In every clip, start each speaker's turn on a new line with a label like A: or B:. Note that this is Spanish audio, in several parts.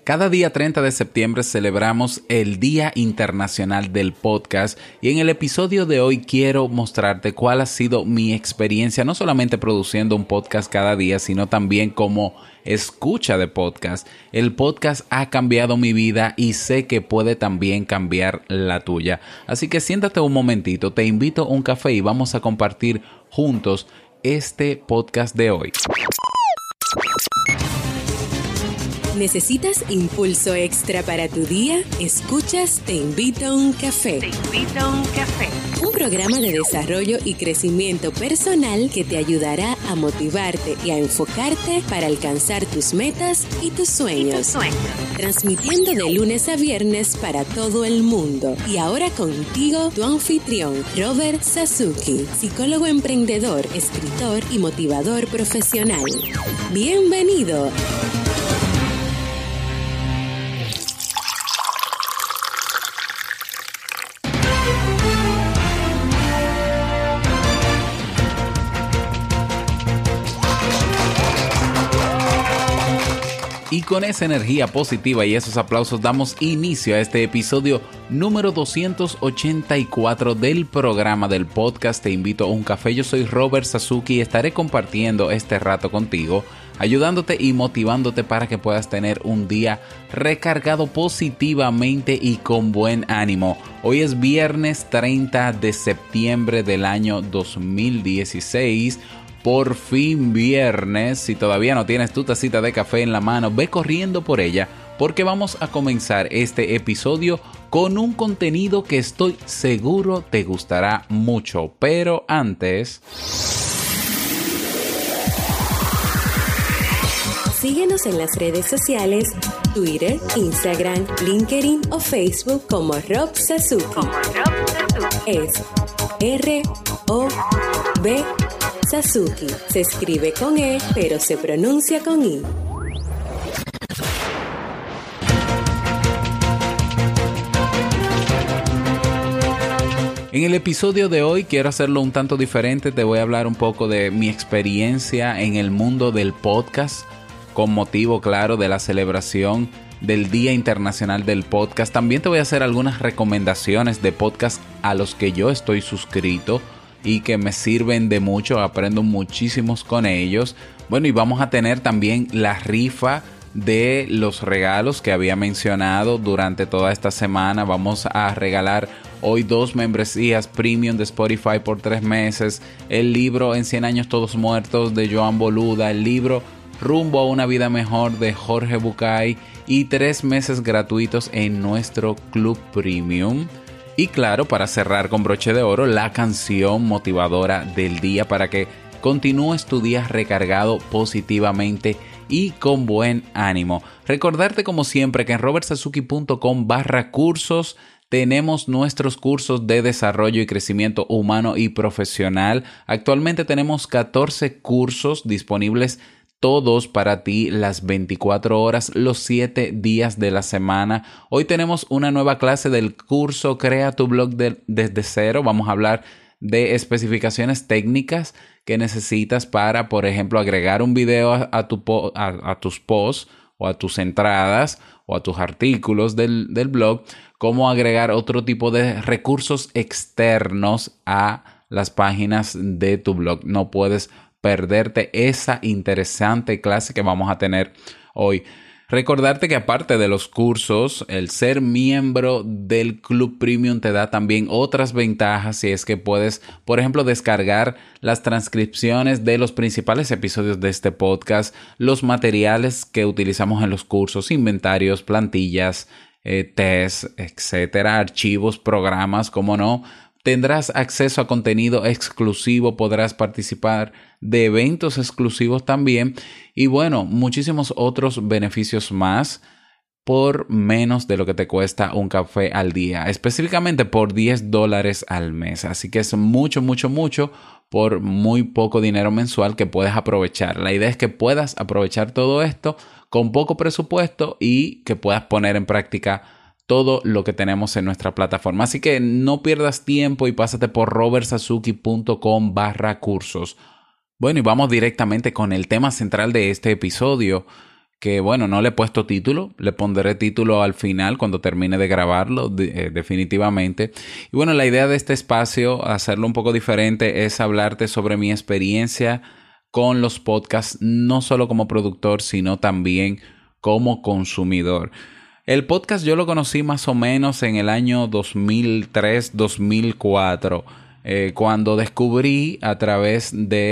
A: Cada día 30 de septiembre celebramos el Día Internacional del Podcast y en el episodio de hoy quiero mostrarte cuál ha sido mi experiencia, no solamente produciendo un podcast cada día, sino también como escucha de podcast. El podcast ha cambiado mi vida y sé que puede también cambiar la tuya. Así que siéntate un momentito, te invito a un café y vamos a compartir juntos este podcast de hoy.
B: ¿Necesitas impulso extra para tu día? Escuchas Te Invito a un Café. Te Invito a un Café. Un programa de desarrollo y crecimiento personal que te ayudará a motivarte y a enfocarte para alcanzar tus metas y tus sueños. Transmitiendo de lunes a viernes para todo el mundo. Y ahora contigo, tu anfitrión, Robert Sasuki, psicólogo emprendedor, escritor y motivador profesional. ¡Bienvenido!
A: Y con esa energía positiva y esos aplausos damos inicio a este episodio número 284 del programa del podcast Te Invito a un Café. Yo soy Robert Sasuki y estaré compartiendo este rato contigo, ayudándote y motivándote para que puedas tener un día recargado positivamente y con buen ánimo. Hoy es viernes 30 de septiembre del año 2016. Por fin viernes. Si todavía no tienes tu tacita de café en la mano, ve corriendo por ella porque vamos a comenzar este episodio con un contenido que estoy seguro te gustará mucho. Pero antes...
B: Síguenos en las redes sociales, Twitter, Instagram, LinkedIn o Facebook como Rob Sasuki. Es R-O-B Sasuki. Se escribe con E, pero se pronuncia con I.
A: En el episodio de hoy quiero hacerlo un tanto diferente. Te voy a hablar un poco de mi experiencia en el mundo del podcast, con motivo, claro, de la celebración del Día Internacional del Podcast. También te voy a hacer algunas recomendaciones de podcast a los que yo estoy suscrito y que me sirven de mucho, aprendo muchísimos con ellos. Bueno, y vamos a tener también la rifa de los regalos que había mencionado durante toda esta semana. Vamos a regalar hoy 2 membresías premium de Spotify por 3 meses, el libro En 100 años todos muertos de Joan Boluda, el libro Rumbo a una vida mejor de Jorge Bucay y 3 meses gratuitos en nuestro Club Premium. Y claro, para cerrar con broche de oro, la canción motivadora del día para que continúes tu día recargado positivamente y con buen ánimo. Recordarte como siempre que en robertsasuki.com/cursos tenemos nuestros cursos de desarrollo y crecimiento humano y profesional. Actualmente tenemos 14 cursos disponibles, todos para ti, las 24 horas, los 7 días de la semana. Hoy tenemos una nueva clase del curso Crea tu blog desde cero. Vamos a hablar de especificaciones técnicas que necesitas para, por ejemplo, agregar un video a tus posts o a tus entradas o a tus artículos del blog, cómo agregar otro tipo de recursos externos a las páginas de tu blog. No puedes perderte esa interesante clase que vamos a tener hoy. Recordarte que aparte de los cursos, el ser miembro del Club Premium te da también otras ventajas, si es que puedes, por ejemplo, descargar las transcripciones de los principales episodios de este podcast, los materiales que utilizamos en los cursos, inventarios, plantillas, tests, etcétera, archivos, programas, como no. Tendrás acceso a contenido exclusivo, podrás participar de eventos exclusivos también y bueno, muchísimos otros beneficios más por menos de lo que te cuesta un café al día, específicamente por $10 al mes. Así que es mucho por muy poco dinero mensual que puedes aprovechar. La idea es que puedas aprovechar todo esto con poco presupuesto y que puedas poner en práctica todo lo que tenemos en nuestra plataforma. Así que no pierdas tiempo y pásate por robertsasuki.com/cursos. Bueno, y vamos directamente con el tema central de este episodio, que bueno, no le he puesto título, le pondré título al final cuando termine de grabarlo, definitivamente. Y bueno, la idea de este espacio, hacerlo un poco diferente, es hablarte sobre mi experiencia con los podcasts, no solo como productor, sino también como consumidor. El podcast yo lo conocí más o menos en el año 2003-2004, cuando descubrí a través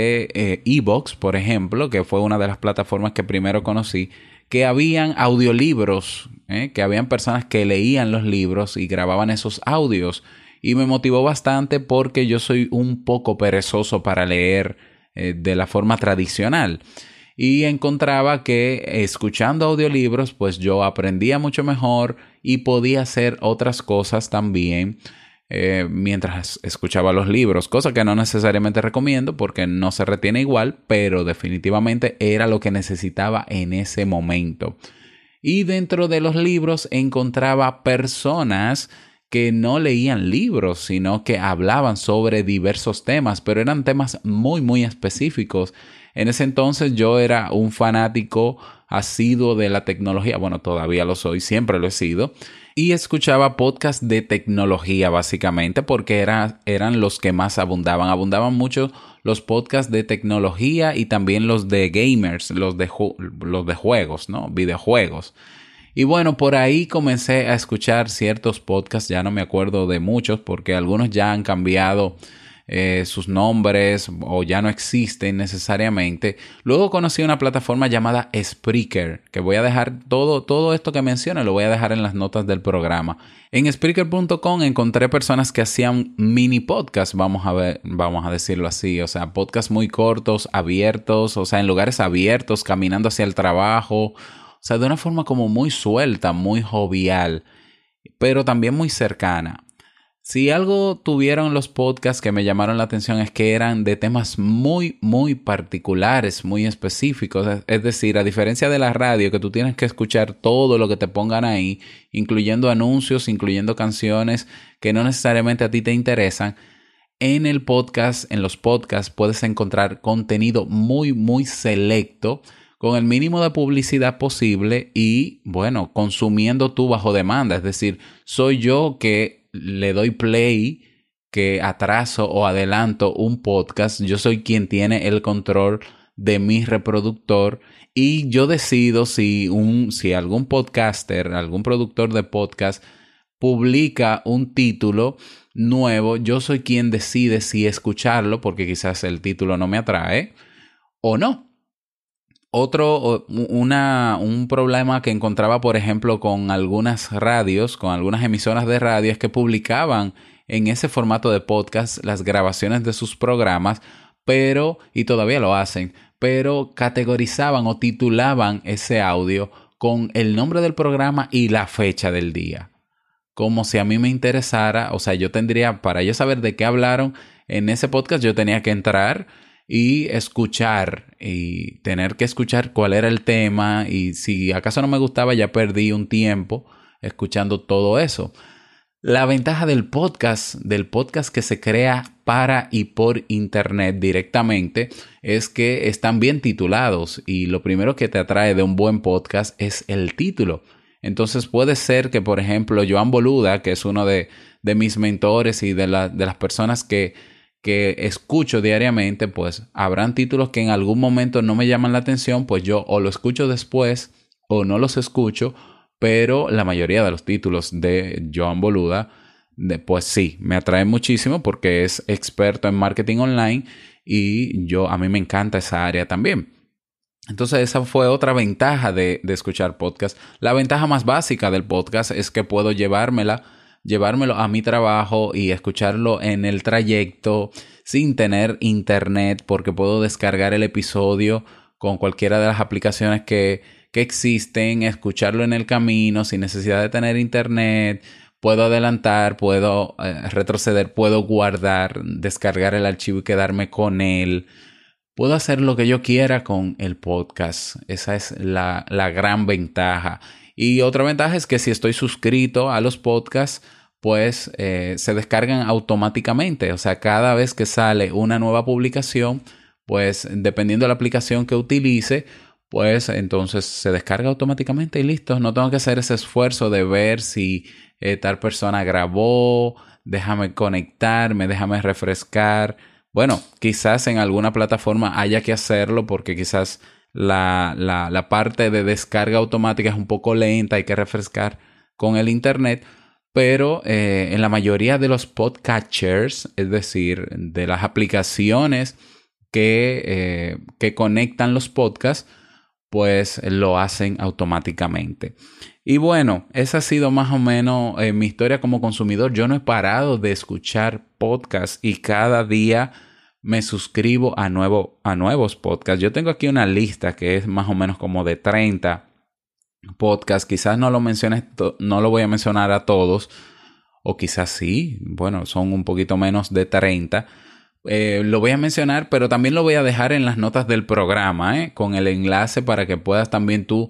A: de iVoox, por ejemplo, que fue una de las plataformas que primero conocí, que habían audiolibros, que habían personas que leían los libros y grababan esos audios. Y me motivó bastante porque yo soy un poco perezoso para leer de la forma tradicional. Y encontraba que escuchando audiolibros, pues yo aprendía mucho mejor y podía hacer otras cosas también mientras escuchaba los libros, cosa que no necesariamente recomiendo porque no se retiene igual, pero definitivamente era lo que necesitaba en ese momento. Y dentro de los libros encontraba personas que no leían libros, sino que hablaban sobre diversos temas, pero eran temas muy, muy específicos. En ese entonces yo era un fanático asiduo de la tecnología. Bueno, todavía lo soy, siempre lo he sido. Y escuchaba podcasts de tecnología básicamente porque eran los que más abundaban. Abundaban mucho los podcasts de tecnología y también los de gamers, los de juegos, ¿no? Videojuegos. Y bueno, por ahí comencé a escuchar ciertos podcasts, ya no me acuerdo de muchos porque algunos ya han cambiado sus nombres o ya no existen necesariamente. Luego conocí una plataforma llamada Spreaker, que voy a dejar todo esto que menciono, lo voy a dejar en las notas del programa. En Spreaker.com encontré personas que hacían mini podcasts, vamos a decirlo así, o sea, podcasts muy cortos, abiertos, o sea, en lugares abiertos, caminando hacia el trabajo, o sea, de una forma como muy suelta, muy jovial, pero también muy cercana. Si algo tuvieron los podcasts que me llamaron la atención es que eran de temas muy, muy particulares, muy específicos. Es decir, a diferencia de la radio, que tú tienes que escuchar todo lo que te pongan ahí, incluyendo anuncios, incluyendo canciones que no necesariamente a ti te interesan, en los podcasts puedes encontrar contenido muy, muy selecto, con el mínimo de publicidad posible y, bueno, consumiendo tú bajo demanda. Es decir, soy yo que le doy play, que atraso o adelanto un podcast. Yo soy quien tiene el control de mi reproductor y yo decido si algún podcaster, algún productor de podcast publica un título nuevo, yo soy quien decide si escucharlo porque quizás el título no me atrae o no. Un problema que encontraba, por ejemplo, con algunas radios, con algunas emisoras de radio, es que publicaban en ese formato de podcast las grabaciones de sus programas, y todavía lo hacen, pero categorizaban o titulaban ese audio con el nombre del programa y la fecha del día. Como si a mí me interesara, o sea, para yo saber de qué hablaron en ese podcast, yo tenía que entrar y tener que escuchar cuál era el tema y si acaso no me gustaba ya perdí un tiempo escuchando todo eso. La ventaja del podcast que se crea para y por internet directamente es que están bien titulados y lo primero que te atrae de un buen podcast es el título. Entonces puede ser que, por ejemplo, Joan Boluda, que es uno de mis mentores y de las personas que escucho diariamente, pues habrán títulos que en algún momento no me llaman la atención, pues yo o lo escucho después o no los escucho, pero la mayoría de los títulos de Joan Boluda, pues sí, me atraen muchísimo porque es experto en marketing online y a mí me encanta esa área también. Entonces esa fue otra ventaja de escuchar podcast. La ventaja más básica del podcast es que puedo llevármelo a mi trabajo y escucharlo en el trayecto sin tener internet porque puedo descargar el episodio con cualquiera de las aplicaciones que existen, escucharlo en el camino sin necesidad de tener internet. Puedo adelantar, puedo retroceder, puedo guardar, descargar el archivo y quedarme con él. Puedo hacer lo que yo quiera con el podcast. Esa es la gran ventaja. Y otra ventaja es que si estoy suscrito a los podcasts, pues se descargan automáticamente. O sea, cada vez que sale una nueva publicación, pues dependiendo de la aplicación que utilice, pues entonces se descarga automáticamente y listo. No tengo que hacer ese esfuerzo de ver si tal persona grabó, déjame conectarme, déjame refrescar. Bueno, quizás en alguna plataforma haya que hacerlo porque quizás la parte de descarga automática es un poco lenta, hay que refrescar con el internet, pero en la mayoría de los podcatchers, es decir, de las aplicaciones que conectan los podcasts, pues lo hacen automáticamente. Y bueno, esa ha sido más o menos mi historia como consumidor. Yo no he parado de escuchar podcasts y cada día me suscribo a nuevos podcasts. Yo tengo aquí una lista que es más o menos como de 30 podcasts. Quizás no lo voy a mencionar a todos, o quizás sí. Bueno, son un poquito menos de 30. Lo voy a mencionar, pero también lo voy a dejar en las notas del programa, con el enlace para que puedas también tú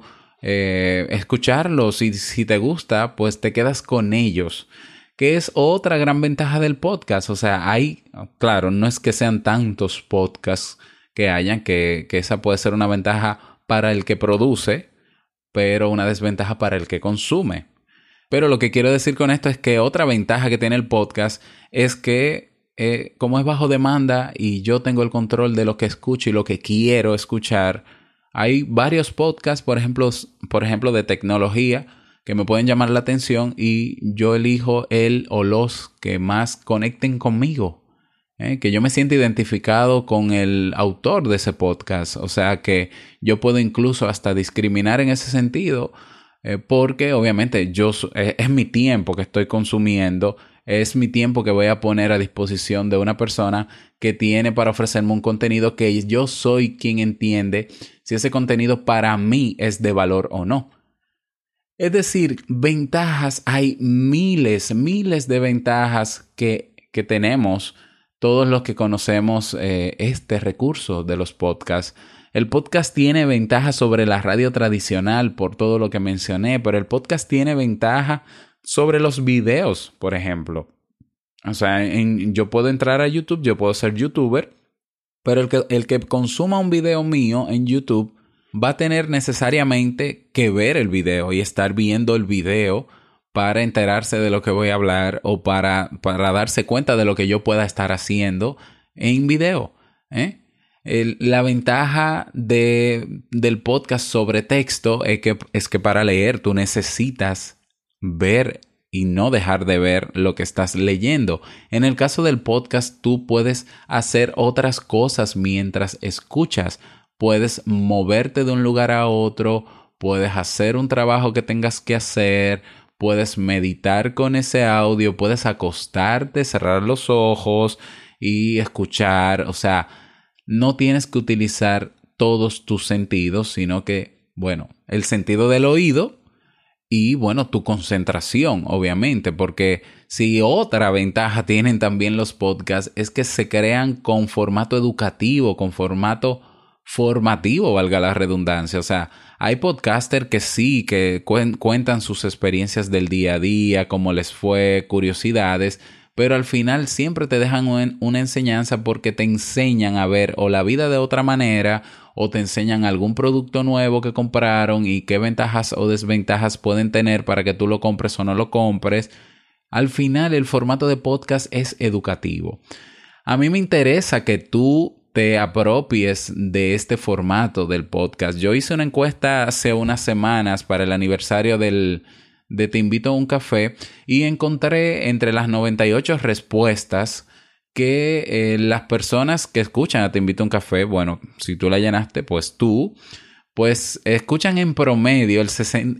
A: escucharlos. Y si te gusta, pues te quedas con ellos, que es otra gran ventaja del podcast. O sea, claro, no es que sean tantos podcasts que hayan, que esa puede ser una ventaja para el que produce, pero una desventaja para el que consume. Pero lo que quiero decir con esto es que otra ventaja que tiene el podcast es que como es bajo demanda y yo tengo el control de lo que escucho y lo que quiero escuchar, hay varios podcasts, por ejemplo, de tecnología que me pueden llamar la atención y yo elijo el o los que más conecten conmigo, que yo me sienta identificado con el autor de ese podcast. O sea que yo puedo incluso hasta discriminar en ese sentido, porque obviamente es mi tiempo que estoy consumiendo, es mi tiempo que voy a poner a disposición de una persona que tiene para ofrecerme un contenido que yo soy quien entiende si ese contenido para mí es de valor o no. Es decir, ventajas, hay miles de ventajas que tenemos todos los que conocemos este recurso de los podcasts. El podcast tiene ventajas sobre la radio tradicional por todo lo que mencioné, pero el podcast tiene ventaja sobre los videos, por ejemplo. O sea, yo puedo entrar a YouTube, yo puedo ser youtuber, pero el que consuma un video mío en YouTube va a tener necesariamente que ver el video y estar viendo el video para enterarse de lo que voy a hablar o para darse cuenta de lo que yo pueda estar haciendo en video. La ventaja del podcast sobre texto es que para leer tú necesitas ver y no dejar de ver lo que estás leyendo. En el caso del podcast, tú puedes hacer otras cosas mientras escuchas. Puedes moverte de un lugar a otro, puedes hacer un trabajo que tengas que hacer, puedes meditar con ese audio, puedes acostarte, cerrar los ojos y escuchar. O sea, no tienes que utilizar todos tus sentidos, sino que, bueno, el sentido del oído y, bueno, tu concentración, obviamente, porque si otra ventaja tienen también los podcasts es que se crean con formato educativo, con formato formativo, valga la redundancia. O sea, hay podcasters que sí, que cuentan sus experiencias del día a día, cómo les fue, curiosidades, pero al final siempre te dejan una enseñanza porque te enseñan a ver o la vida de otra manera o te enseñan algún producto nuevo que compraron y qué ventajas o desventajas pueden tener para que tú lo compres o no lo compres. Al final el formato de podcast es educativo. A mí me interesa que tú te apropies de este formato del podcast. Yo hice una encuesta hace unas semanas para el aniversario de Te Invito a un Café y encontré entre las 98 respuestas que las personas que escuchan a Te Invito a un Café, bueno, si tú la llenaste, pues escuchan en promedio, el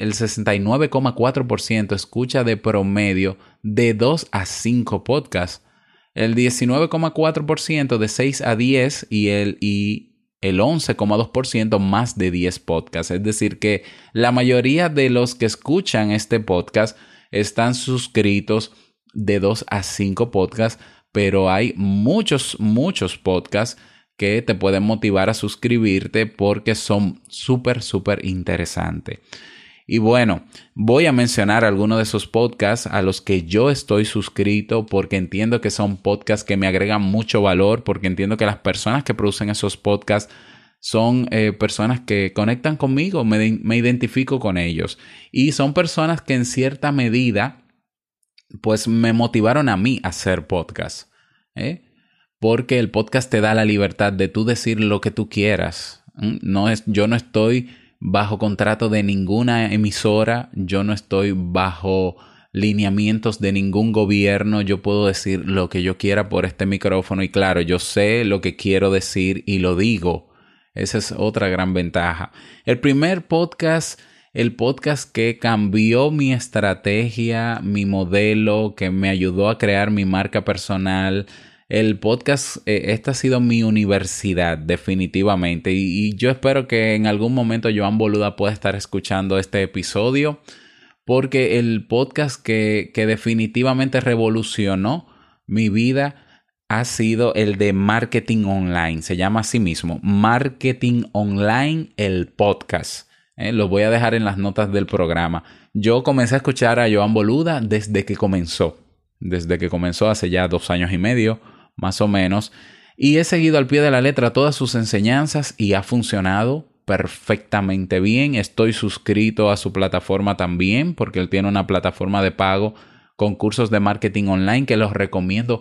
A: 69,4% escucha de promedio de 2 a 5 podcasts. El 19,4% de 6 a 10 y el 11,2% más de 10 podcasts. Es decir, que la mayoría de los que escuchan este podcast están suscritos de 2 a 5 podcasts, pero hay muchos podcasts que te pueden motivar a suscribirte porque son súper interesantes. Y bueno, voy a mencionar algunos de esos podcasts a los que yo estoy suscrito porque entiendo que son podcasts que me agregan mucho valor, porque entiendo que las personas que producen esos podcasts son personas que conectan conmigo, me identifico con ellos. Y son personas que en cierta medida, pues me motivaron a mí a hacer podcast. Porque el podcast te da la libertad de tú decir lo que tú quieras. Yo no estoy bajo contrato de ninguna emisora, yo no estoy bajo lineamientos de ningún gobierno, yo puedo decir lo que yo quiera por este micrófono y claro, yo sé lo que quiero decir y lo digo. Esa es otra gran ventaja. El primer podcast, el podcast que cambió mi estrategia, mi modelo, que me ayudó a crear mi marca personal. El podcast, esta ha sido mi universidad definitivamente y yo espero que en algún momento Joan Boluda pueda estar escuchando este episodio porque el podcast que definitivamente revolucionó mi vida ha sido el de Marketing Online. Se llama así mismo, Marketing Online, el podcast. Lo voy a dejar en las notas del programa. Yo comencé a escuchar a Joan Boluda desde que comenzó hace ya 2 años y medio, más o menos. Y he seguido al pie de la letra todas sus enseñanzas y ha funcionado perfectamente bien. Estoy suscrito a su plataforma también porque él tiene una plataforma de pago con cursos de marketing online que los recomiendo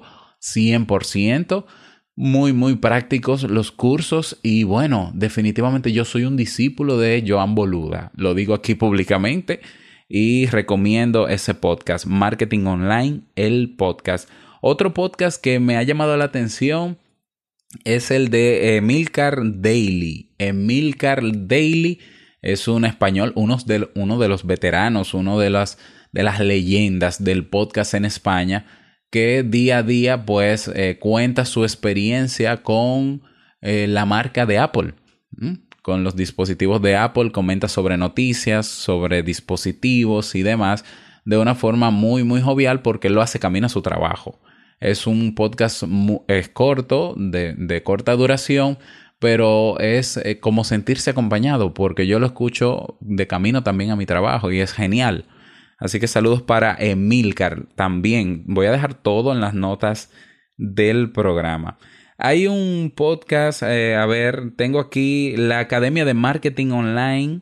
A: 100%. Muy, muy prácticos los cursos y bueno, definitivamente yo soy un discípulo de Joan Boluda. Lo digo aquí públicamente y recomiendo ese podcast, Marketing Online, el podcast. Otro podcast que me ha llamado la atención es el de Emilcar Daily. Emilcar Daily es un español, uno de los veteranos, uno de las leyendas del podcast en España, que día a día pues cuenta su experiencia con la marca de Apple. Con los dispositivos de Apple, comenta sobre noticias, sobre dispositivos y demás, de una forma muy, muy jovial porque lo hace camino a su trabajo. Es un podcast es corto, de corta duración, pero es como sentirse acompañado porque yo lo escucho de camino también a mi trabajo y es genial. Así que saludos para Emilcar también. Voy a dejar todo en las notas del programa. Hay un podcast, tengo aquí la Academia de Marketing Online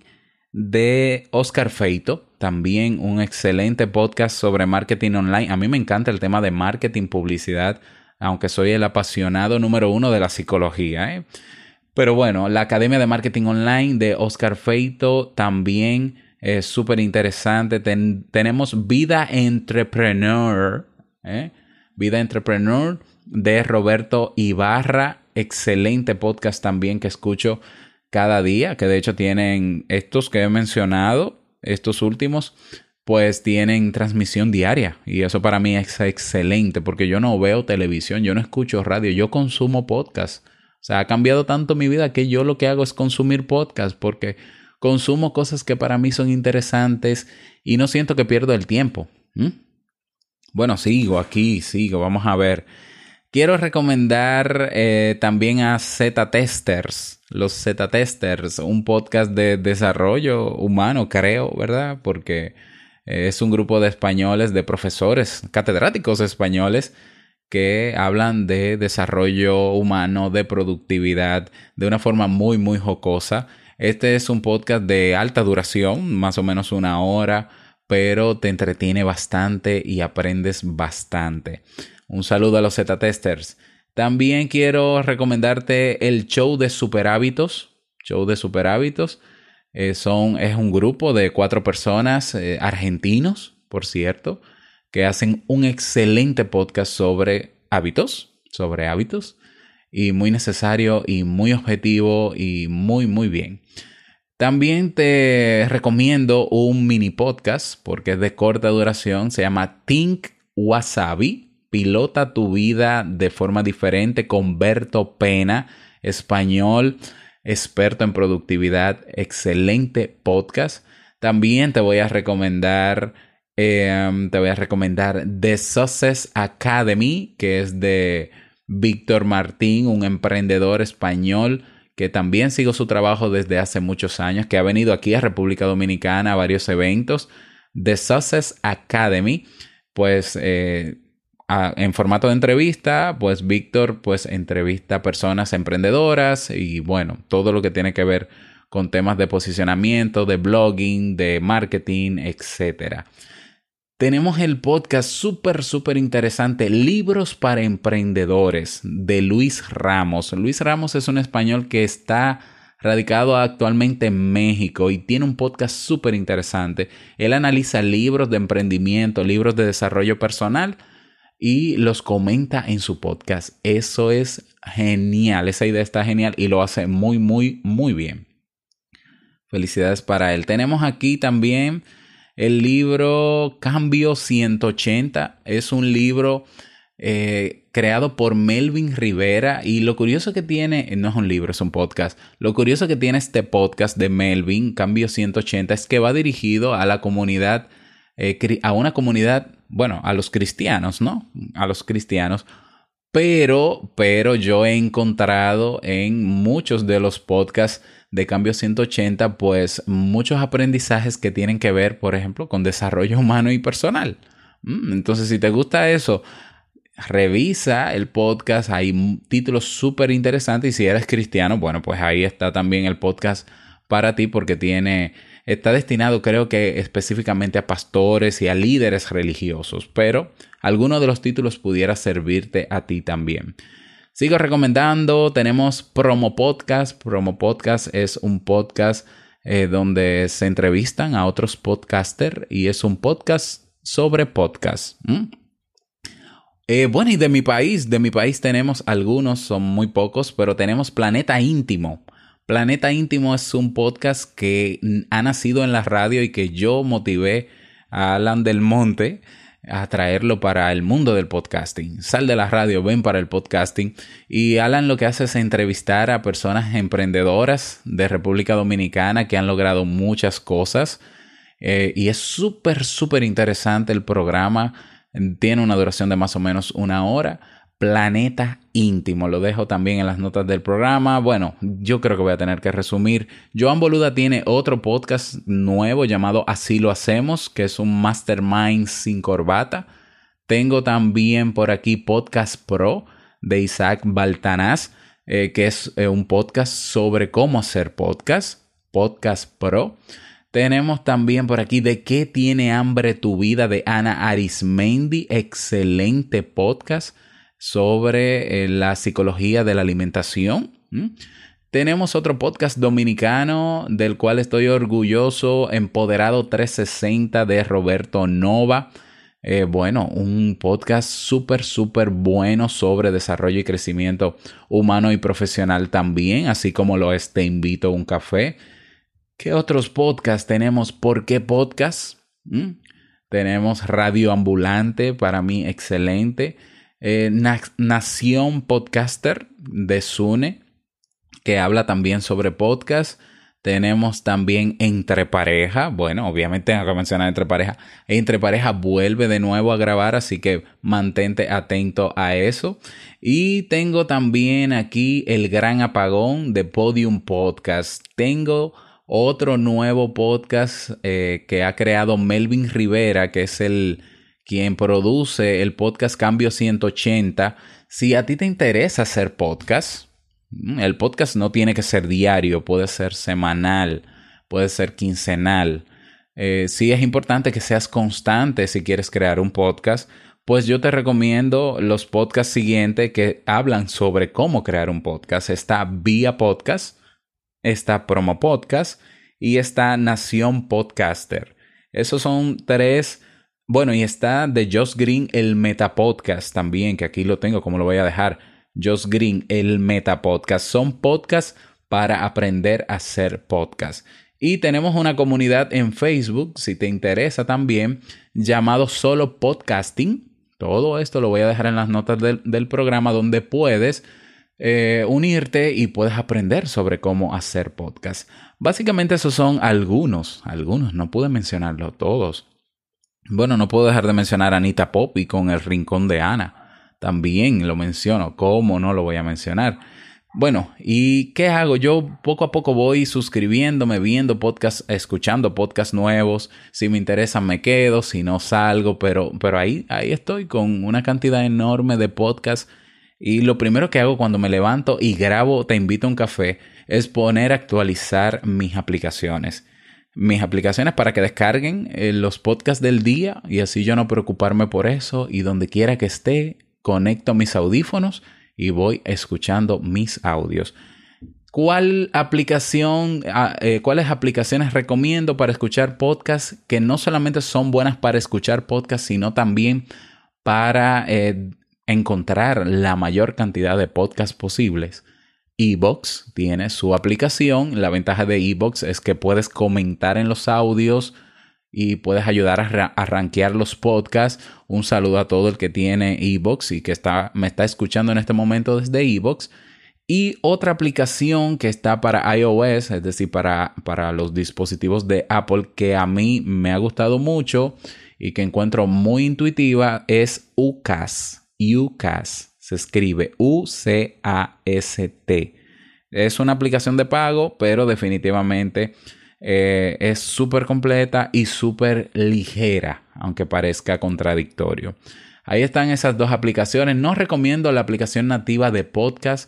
A: de Oscar Feito. También un excelente podcast sobre marketing online. A mí me encanta el tema de marketing, publicidad, aunque soy el apasionado número 1 de la psicología. Pero bueno, la Academia de Marketing Online de Oscar Feito también es súper interesante. Tenemos Vida Entrepreneur. Vida Entrepreneur de Roberto Ibarra. Excelente podcast también que escucho cada día. Que de hecho tienen estos que he mencionado. Estos últimos pues tienen transmisión diaria. Y eso para mí es excelente porque yo no veo televisión. Yo no escucho radio. Yo consumo podcast. O sea, ha cambiado tanto mi vida que yo lo que hago es consumir podcast porque consumo cosas que para mí son interesantes y no siento que pierdo el tiempo. Bueno, sigo. Vamos a ver. Quiero recomendar también a Z-Testers. Los Z-Testers, un podcast de desarrollo humano, creo, ¿verdad? Porque es un grupo de españoles, de profesores, catedráticos españoles que hablan de desarrollo humano, de productividad, de una forma muy, muy jocosa. Este es un podcast de alta duración, más o menos 1 hora, pero te entretiene bastante y aprendes bastante. Un saludo a los Z-Testers. También quiero recomendarte el Show de Superhábitos. Es un grupo de 4 personas argentinos, por cierto, que hacen un excelente podcast sobre hábitos y muy necesario y muy objetivo y muy, muy bien. También te recomiendo un mini podcast porque es de corta duración. Se llama Think Wasabi. Pilota tu vida de forma diferente con Berto Pena, español, experto en productividad. Excelente podcast. También te voy a recomendar The Success Academy, que es de Víctor Martín, un emprendedor español que también sigo su trabajo desde hace muchos años, que ha venido aquí a República Dominicana a varios eventos. The Success Academy, pues en formato de entrevista, pues Víctor pues entrevista a personas emprendedoras y bueno, todo lo que tiene que ver con temas de posicionamiento, de blogging, de marketing, etcétera. Tenemos el podcast súper interesante, Libros para Emprendedores, de Luis Ramos. Luis Ramos es un español que está radicado actualmente en México y tiene un podcast súper interesante. Él analiza libros de emprendimiento, libros de desarrollo personal y los comenta en su podcast. Eso es genial, esa idea está genial y lo hace muy bien. Felicidades para él. Tenemos aquí también el libro Cambio 180. Es un libro creado por Melvin Rivera y lo curioso que tiene, no es un libro, es un podcast. Lo curioso que tiene este podcast de Melvin, Cambio 180, es que va dirigido a la comunidad, a una comunidad, bueno, a los cristianos, ¿no? A los cristianos. Pero yo he encontrado en muchos de los podcasts de Cambio 180, pues muchos aprendizajes que tienen que ver, por ejemplo, con desarrollo humano y personal. Entonces, si te gusta eso, revisa el podcast. Hay títulos súper interesantes y si eres cristiano, bueno, pues ahí está también el podcast para ti porque está destinado, creo que específicamente a pastores y a líderes religiosos, pero alguno de los títulos pudiera servirte a ti también. Sigo recomendando, tenemos Promo Podcast. Promo Podcast es un podcast donde se entrevistan a otros podcasters y es un podcast sobre podcast. Bueno, y de mi país tenemos algunos, son muy pocos, pero tenemos Planeta Íntimo. Planeta Íntimo es un podcast que ha nacido en la radio y que yo motivé a Alan del Monte a traerlo para el mundo del podcasting. Sal de la radio, ven para el podcasting. Y Alan lo que hace es entrevistar a personas emprendedoras de República Dominicana que han logrado muchas cosas. Y es súper interesante el programa. Tiene una duración de más o menos 1 hora. Planeta Íntimo. Lo dejo también en las notas del programa. Bueno, yo creo que voy a tener que resumir. Joan Boluda tiene otro podcast nuevo llamado Así lo hacemos, que es un mastermind sin corbata. Tengo también por aquí Podcast Pro de Isaac Baltanás, que es un podcast sobre cómo hacer podcast. Podcast Pro. Tenemos también por aquí De qué tiene hambre tu vida de Ana Arismendi. Excelente podcast sobre la psicología de la alimentación. Tenemos otro podcast dominicano del cual estoy orgulloso, Empoderado 360 de Roberto Nova. Bueno, un podcast súper bueno sobre desarrollo y crecimiento humano y profesional también, así como lo es Te invito a un café. ¿Qué otros podcasts tenemos? ¿Por qué podcast? Tenemos Radio Ambulante, para mí excelente. Nación Podcaster de Sune, que habla también sobre podcast. Tenemos también Entre Pareja. Bueno, obviamente tengo que mencionar Entre Pareja. Entre Pareja vuelve de nuevo a grabar, así que mantente atento a eso. Y tengo también aquí El Gran Apagón de Podium Podcast. Tengo otro nuevo podcast que ha creado Melvin Rivera, que es quien produce el podcast Cambio 180. Si a ti te interesa hacer podcast, el podcast no tiene que ser diario, puede ser semanal, puede ser quincenal. Sí es importante que seas constante si quieres crear un podcast, pues yo te recomiendo los podcasts siguientes que hablan sobre cómo crear un podcast. Está Vía Podcast, está Promo Podcast y está Nación Podcaster. Esos son 3. Bueno, y está de Josh Green, el Metapodcast también, que aquí lo tengo, como lo voy a dejar. Josh Green, el Metapodcast. Son podcasts para aprender a hacer podcast. Y tenemos una comunidad en Facebook, si te interesa también, llamado Solo Podcasting. Todo esto lo voy a dejar en las notas del programa, donde puedes unirte y puedes aprender sobre cómo hacer podcast. Básicamente esos son algunos, no pude mencionarlos todos. Bueno, no puedo dejar de mencionar a Anita Poppy con El Rincón de Ana. También lo menciono, ¿cómo no lo voy a mencionar? Bueno, ¿y qué hago? Yo poco a poco voy suscribiéndome, viendo podcasts, escuchando podcasts nuevos. Si me interesan me quedo, si no salgo, pero ahí estoy con una cantidad enorme de podcasts. Y lo primero que hago cuando me levanto y grabo Te Invito a un Café es poner a actualizar mis aplicaciones. Mis aplicaciones para que descarguen los podcasts del día y así yo no preocuparme por eso. Y donde quiera que esté, conecto mis audífonos y voy escuchando mis audios. ¿Cuáles aplicaciones recomiendo para escuchar podcasts que no solamente son buenas para escuchar podcasts, sino también para encontrar la mayor cantidad de podcasts posibles? iVoox tiene su aplicación. La ventaja de iVoox es que puedes comentar en los audios y puedes ayudar a rankear los podcasts. Un saludo a todo el que tiene iVoox y que me está escuchando en este momento desde iVoox. Y otra aplicación que está para iOS, es decir, para los dispositivos de Apple, que a mí me ha gustado mucho y que encuentro muy intuitiva, es Ucast. Ucast se escribe U-C-A-S-T. Es una aplicación de pago, pero definitivamente es súper completa y súper ligera, aunque parezca contradictorio. Ahí están esas dos aplicaciones. No recomiendo la aplicación nativa de podcast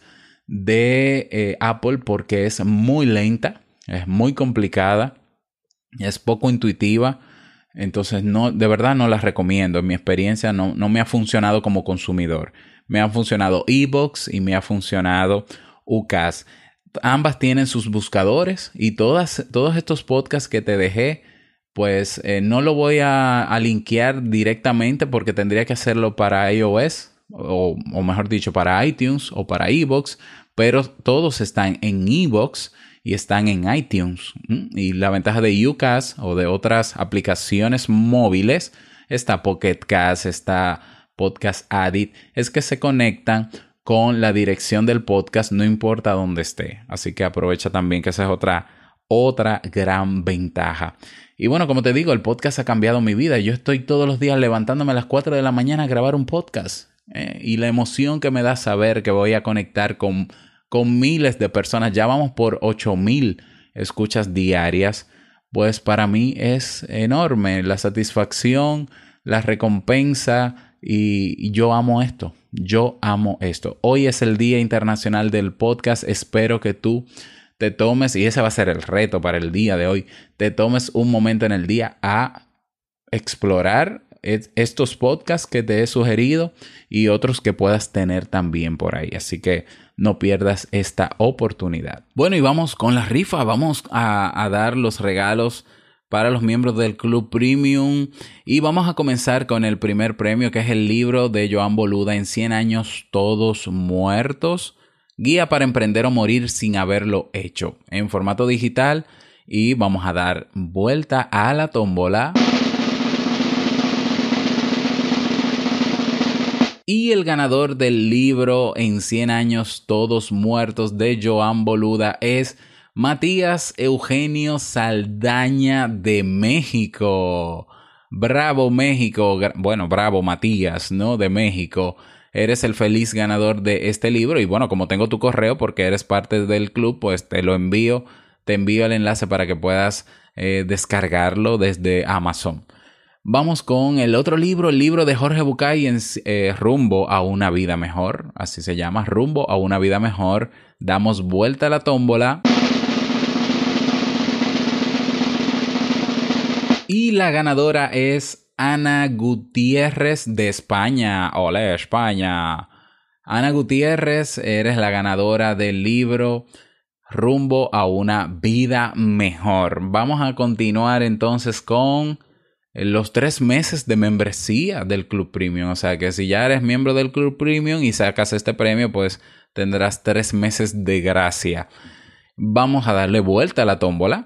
A: de Apple porque es muy lenta, es muy complicada, es poco intuitiva. Entonces, de verdad no las recomiendo. En mi experiencia no me ha funcionado como consumidor. Me han funcionado iVoox y me ha funcionado Ucast. Ambas tienen sus buscadores y todos estos podcasts que te dejé, pues no lo voy a linkear directamente porque tendría que hacerlo para iOS o mejor dicho para iTunes o para iVoox, pero todos están en iVoox y están en iTunes. Y la ventaja de Ucast o de otras aplicaciones móviles, está Pocket Cast, está Podcast Addict, es que se conectan con la dirección del podcast, no importa dónde esté. Así que aprovecha también que esa es otra gran ventaja. Y bueno, como te digo, el podcast ha cambiado mi vida. Yo estoy todos los días levantándome a las 4 de la mañana a grabar un podcast. Y la emoción que me da saber que voy a conectar con miles de personas, ya vamos por 8,000 escuchas diarias, pues para mí es enorme la satisfacción, la recompensa y yo amo esto. Yo amo esto. Hoy es el Día Internacional del Podcast. Espero que tú te tomes, y ese va a ser el reto para el día de hoy, te tomes un momento en el día a explorar estos podcasts que te he sugerido y otros que puedas tener también por ahí. Así que no pierdas esta oportunidad. Bueno, y vamos con la rifa. Vamos a dar los regalos para los miembros del Club Premium. Y vamos a comenzar con el primer premio, que es el libro de Joan Boluda, En 100 años todos muertos. Guía para emprender o morir sin haberlo hecho. En formato digital. Y vamos a dar vuelta a la tómbola. Y el ganador del libro En 100 años todos muertos de Joan Boluda es Matías Eugenio Saldaña de México. Bravo México. Bueno, bravo Matías, ¿no? De México. Eres el feliz ganador de este libro. Y bueno, como tengo tu correo porque eres parte del club, pues te lo envío. Te envío el enlace para que puedas descargarlo desde Amazon. Vamos con el otro libro, el libro de Jorge Bucay, Rumbo a una vida mejor. Así se llama, Rumbo a una vida mejor. Damos vuelta a la tómbola. Y la ganadora es Ana Gutiérrez de España. ¡Olé, España! Ana Gutiérrez, eres la ganadora del libro Rumbo a una vida mejor. Vamos a continuar entonces con los 3 meses de membresía del Club Premium. O sea que si ya eres miembro del Club Premium y sacas este premio, pues tendrás 3 meses de gracia. Vamos a darle vuelta a la tómbola.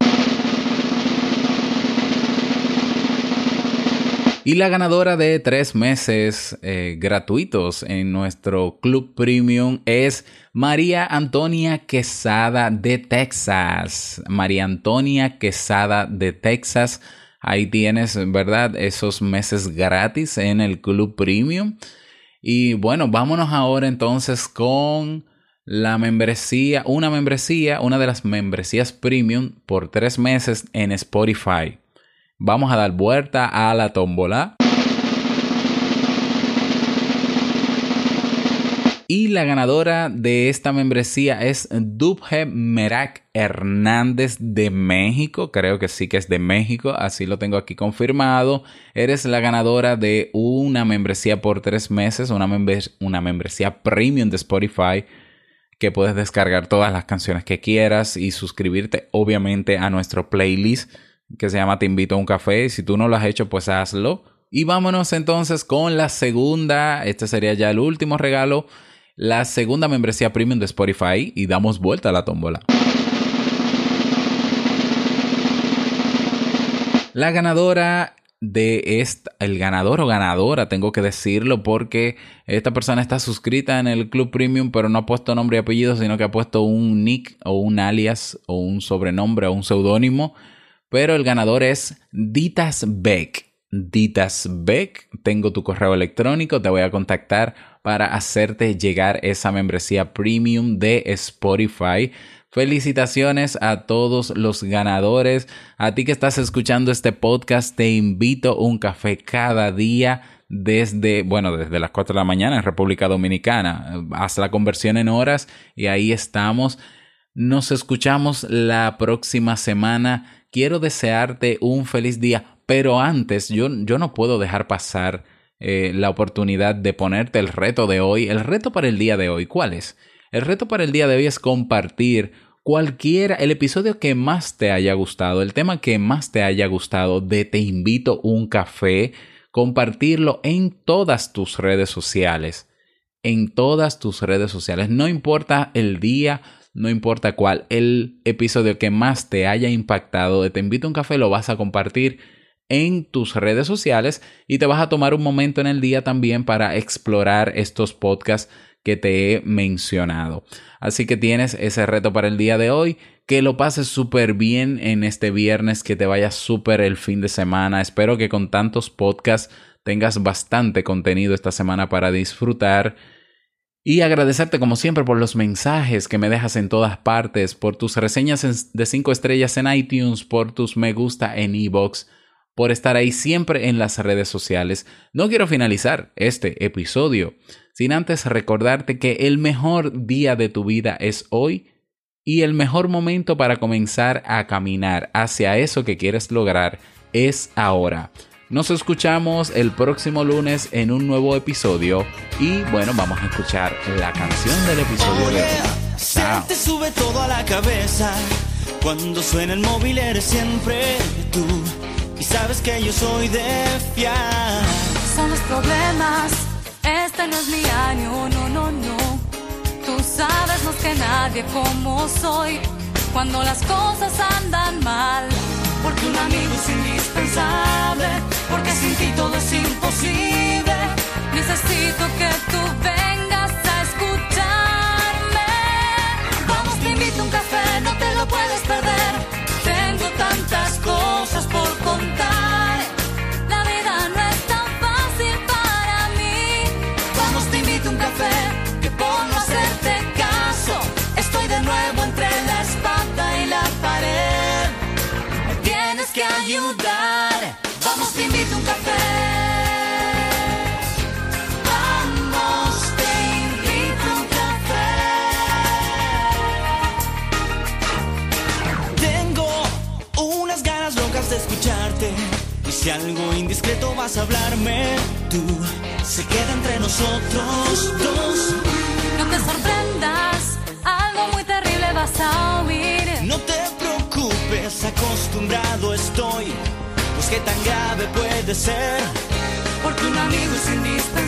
A: Y la ganadora de 3 meses gratuitos en nuestro Club Premium es María Antonia Quesada de Texas. María Antonia Quesada de Texas. Ahí tienes, ¿verdad?, esos meses gratis en el Club Premium. Y bueno, vámonos ahora entonces con una de las membresías premium por 3 meses en Spotify. Vamos a dar vuelta a la tómbola. Y la ganadora de esta membresía es Dubje Merak Hernández de México. Creo que sí que es de México, así lo tengo aquí confirmado. Eres la ganadora de una membresía por 3 meses, una membresía premium de Spotify, que puedes descargar todas las canciones que quieras y suscribirte obviamente a nuestro playlist que se llama Te Invito a un Café. Y si tú no lo has hecho, pues hazlo. Y vámonos entonces con la segunda. Este sería ya el último regalo. La segunda membresía premium de Spotify y damos vuelta a la tómbola. La ganadora de el ganador o ganadora, tengo que decirlo porque esta persona está suscrita en el Club Premium, pero no ha puesto nombre y apellido, sino que ha puesto un nick o un alias o un sobrenombre o un seudónimo. Pero el ganador es Ditas Beck. Ditas Beck, tengo tu correo electrónico, te voy a contactar para hacerte llegar esa membresía premium de Spotify. Felicitaciones a todos los ganadores. A ti que estás escuchando este podcast, te invito a un café cada día desde las 4 de la mañana en República Dominicana. Haz la conversión en horas y ahí estamos. Nos escuchamos la próxima semana. Quiero desearte un feliz día. Pero antes, yo no puedo dejar pasar la oportunidad de ponerte el reto de hoy. El reto para el día de hoy, ¿cuál es? El reto para el día de hoy es compartir el episodio que más te haya gustado, el tema que más te haya gustado de Te Invito a un Café, compartirlo en todas tus redes sociales. En todas tus redes sociales. No importa el día, no importa cuál. El episodio que más te haya impactado de Te Invito a un Café lo vas a compartir en tus redes sociales y te vas a tomar un momento en el día también para explorar estos podcasts que te he mencionado. Así que tienes ese reto para el día de hoy. Que lo pases súper bien en este viernes, que te vaya súper el fin de semana. Espero que con tantos podcasts tengas bastante contenido esta semana para disfrutar. Y agradecerte como siempre por los mensajes que me dejas en todas partes, por tus reseñas de 5 estrellas en iTunes, por tus me gusta en iVoox, por estar ahí siempre en las redes sociales. No quiero finalizar este episodio sin antes recordarte que el mejor día de tu vida es hoy y el mejor momento para comenzar a caminar hacia eso que quieres lograr es ahora. Nos escuchamos el próximo lunes en un nuevo episodio y bueno, vamos a escuchar la canción del episodio de hoy.
C: Se te sube todo a la cabeza. Cuando suena el móvil eres siempre tú. Y sabes que yo soy de fiar.
D: Son los problemas, este no es mi año, no. Tú sabes más que nadie cómo soy cuando las cosas andan mal. Porque un amigo es indispensable, porque sin ti todo es imposible. Necesito que tú vengas a escucharme. Vamos, te invito a un café, no te lo puedes perder. Tengo tantas cosas por contar. La vida no es tan fácil para mí. Vamos, te invito a un café, que por no hacerte caso estoy de nuevo entre la espada y la pared. Me tienes que ayudar. Vamos, te invito a un café. Vamos, te invito a un café.
C: Tengo unas ganas locas de escucharte. Y si algo indiscreto vas a hablarme, tú se queda entre nosotros dos.
D: No te sorprendas, algo muy terrible vas a oír.
C: No te preocupes, acostumbrado estoy. Pues qué tan grave puede ser.
D: Porque un amigo es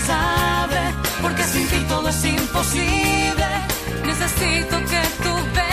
D: indispensable, porque sin ti todo es imposible. Necesito que tú veas